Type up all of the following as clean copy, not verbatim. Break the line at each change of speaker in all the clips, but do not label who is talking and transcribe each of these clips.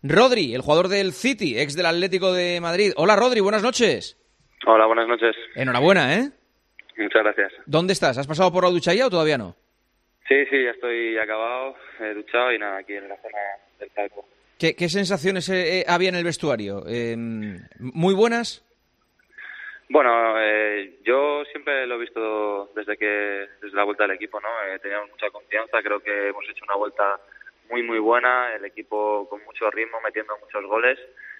Rodri, el jugador del City, ex del Atlético de Madrid. Hola Rodri, buenas noches.
Hola, buenas noches.
Enhorabuena, ¿eh?
Muchas gracias.
¿Dónde estás? ¿Has pasado por la ducha ya o todavía no?
Sí, ya estoy acabado, he duchado y nada, aquí en la zona del palco.
¿Qué sensaciones había en el vestuario? ¿Muy buenas?
Bueno, yo siempre lo he visto desde la vuelta del equipo, ¿no? Teníamos mucha confianza, creo que hemos hecho una vuelta muy buena, el equipo con mucho ritmo, metiendo muchos goles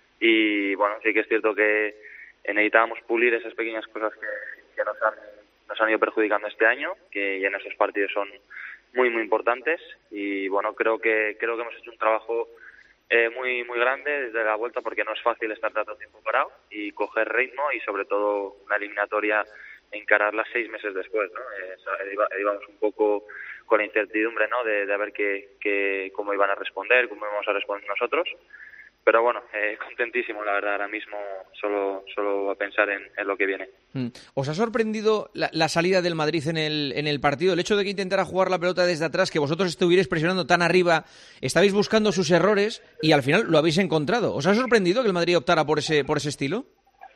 y bueno, sí que es cierto que necesitábamos pulir esas pequeñas cosas que nos han ido perjudicando este año, que en esos partidos son muy importantes y bueno, creo que hemos hecho un trabajo muy grande desde la vuelta, porque no es fácil estar tanto tiempo parado y coger ritmo y sobre todo una eliminatoria, encararla 6 meses después, ¿no? Íbamos un poco con la incertidumbre, ¿no? De ver cómo iban a responder, cómo íbamos a responder nosotros. Pero bueno, contentísimo, la verdad, ahora mismo solo a pensar en lo que viene.
¿Os ha sorprendido la salida del Madrid en el partido? El hecho de que intentara jugar la pelota desde atrás, que vosotros estuvierais presionando tan arriba, estabais buscando sus errores y al final lo habéis encontrado. ¿Os ha sorprendido que el Madrid optara por ese estilo?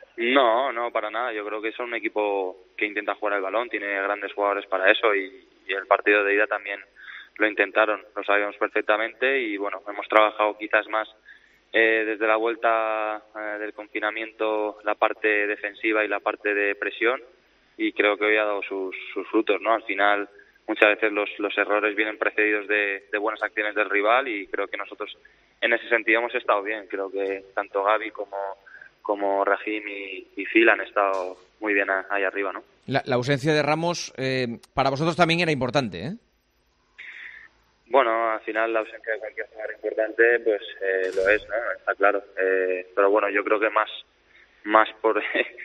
No, para nada. Yo creo que es un equipo que intenta jugar el balón, tiene grandes jugadores para eso y el partido de ida también lo intentaron, lo sabíamos perfectamente y bueno, hemos trabajado quizás más desde la vuelta del confinamiento, la parte defensiva y la parte de presión, y creo que hoy ha dado sus frutos, ¿no? Al final muchas veces los errores vienen precedidos de buenas acciones del rival y creo que nosotros en ese sentido hemos estado bien. Creo que tanto Gavi como Raheem y Phil han estado muy bien ahí arriba, ¿no?
La ausencia de Ramos para vosotros también era importante, ¿eh?
Bueno, al final la ausencia de cualquier jugador importante pues lo es, ¿no? Está claro. Pero bueno, yo creo que más por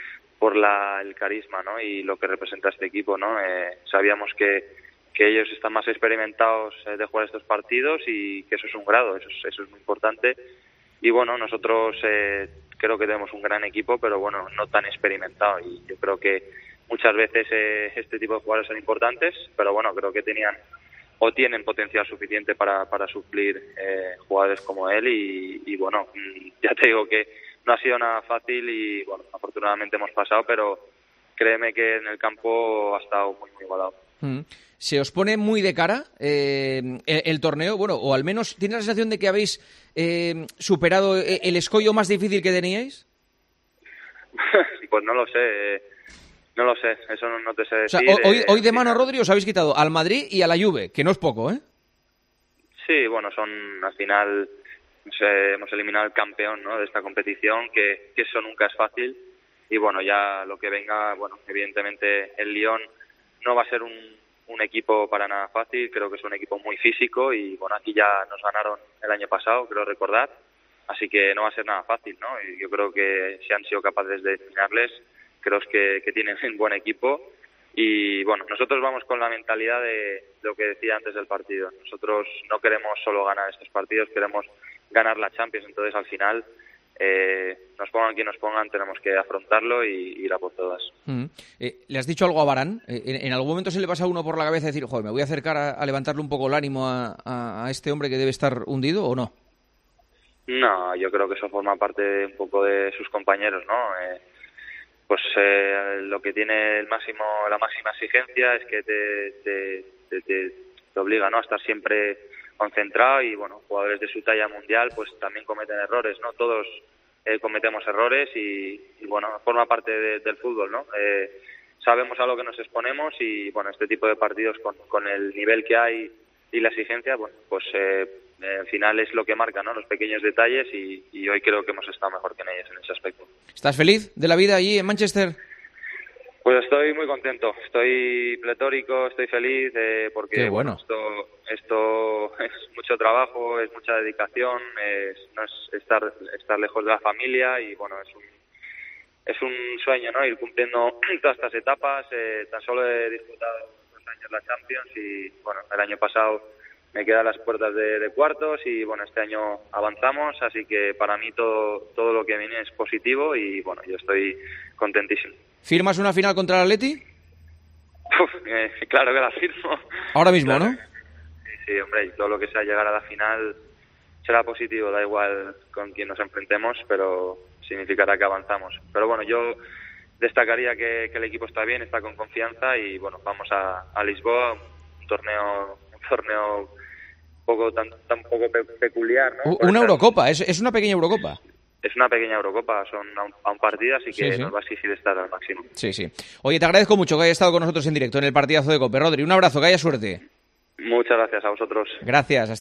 el carisma, ¿no? Y lo que representa este equipo, ¿no? Sabíamos que ellos están más experimentados de jugar estos partidos y que eso es un grado, eso es muy importante. Y bueno, nosotros creo que tenemos un gran equipo, pero bueno, no tan experimentado. Y yo creo que muchas veces este tipo de jugadores son importantes, pero bueno, creo que tienen potencial suficiente para suplir jugadores como él y bueno, ya te digo que no ha sido nada fácil y bueno, afortunadamente hemos pasado, pero créeme que en el campo ha estado muy igualado.
¿Se os pone muy de cara el torneo? Bueno, o al menos ¿tienes la sensación de que habéis superado el escollo más difícil que teníais?
Pues no lo sé, eso no te sé decir.
O sea, hoy de mano, Rodri, os habéis quitado al Madrid y a la Juve, que no es poco, ¿eh?
Sí, bueno, al final hemos eliminado al campeón, ¿no?, de esta competición, que eso nunca es fácil. Y bueno, ya lo que venga, bueno, evidentemente el Lyon no va a ser un equipo para nada fácil, creo que es un equipo muy físico y bueno, aquí ya nos ganaron el año pasado, creo recordar, así que no va a ser nada fácil, ¿no? Y yo creo que si han sido capaces de eliminarles, creo que tienen un buen equipo y bueno, nosotros vamos con la mentalidad de lo que decía antes del partido. Nosotros no queremos solo ganar estos partidos, queremos ganar la Champions, entonces al final nos pongan quien nos pongan, tenemos que afrontarlo y ir a por todas.
¿Le has dicho algo a Varane? ¿En algún momento se le pasa a uno por la cabeza decir, joder, me voy a acercar a levantarle un poco el ánimo a este hombre que debe estar hundido, o no?
No, yo creo que eso forma parte un poco de sus compañeros, ¿no? Pues lo que tiene la máxima exigencia es que te obliga, ¿no?, a estar siempre concentrado y bueno, jugadores de su talla mundial pues también cometen errores, ¿no? Todos cometemos errores y bueno, forma parte del fútbol, ¿no? Sabemos a lo que nos exponemos y bueno, este tipo de partidos con el nivel que hay y la exigencia, bueno, pues al final es lo que marca, ¿no?, los pequeños detalles y hoy creo que hemos estado mejor que en ellos en ese aspecto.
¿Estás feliz de la vida allí en Manchester?
Pues estoy muy contento, estoy pletórico, estoy feliz porque
bueno.
Esto es mucho trabajo, es mucha dedicación, no es estar lejos de la familia y bueno, es un sueño, ¿no?, ir cumpliendo todas estas etapas. Tan solo he disfrutado 2 años la Champions y bueno, el año pasado me quedé a las puertas de cuartos y bueno, este año avanzamos, así que para mí todo lo que viene es positivo y bueno, yo estoy contentísimo.
¿Firmas una final contra el Atleti?
Claro que la firmo.
Ahora mismo,
claro.
¿no?
Sí, hombre, todo lo que sea llegar a la final será positivo, da igual con quién nos enfrentemos, pero significará que avanzamos. Pero bueno, yo destacaría que el equipo está bien, está con confianza y bueno, vamos a Lisboa, un torneo tan poco peculiar, ¿no?
Una Eurocopa, es una pequeña Eurocopa.
Es una pequeña Eurocopa, son a un partido, así que nos va a exigir estar al máximo.
Sí. Oye, te agradezco mucho que hayas estado con nosotros en directo en el partidazo de COPE. Rodri, un abrazo, que haya suerte.
Muchas gracias a vosotros.
Gracias.